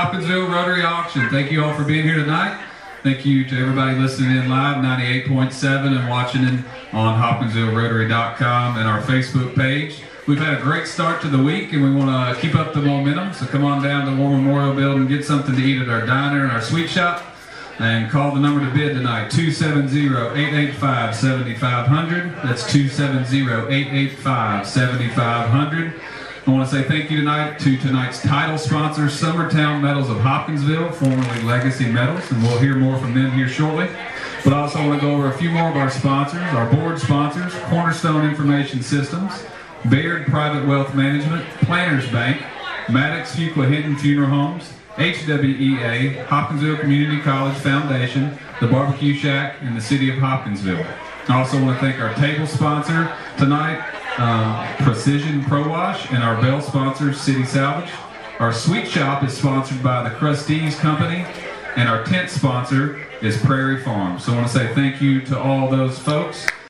Hopkinsville Rotary Auction. Thank you all for being here tonight. Thank you to everybody listening in live, 98.7, and watching in on HopkinsvilleRotary.com and our Facebook page. We've had a great start to the week, and we want to keep up the momentum, so come on down to War Memorial Building, get something to eat at our diner and our sweet shop, and call the number to bid tonight, 270-885-7500. That's 270-885-7500. I want to say thank you tonight to tonight's title sponsor, Summertown Metals of Hopkinsville, formerly Legacy Metals, and we'll hear more from them here shortly. But I also want to go over a few more of our sponsors, our board sponsors, Cornerstone Information Systems, Baird Private Wealth Management, Planners Bank, Maddox Fuqua Hinton Funeral Homes, HWEA, Hopkinsville Community College Foundation, the Barbecue Shack, and the City of Hopkinsville. I also want to thank our table sponsor tonight, Precision Pro Wash, and our bell sponsor, City Salvage. Our sweet shop is sponsored by the Crustees Company, and our tent sponsor is Prairie Farm. So I want to say thank you to all those folks.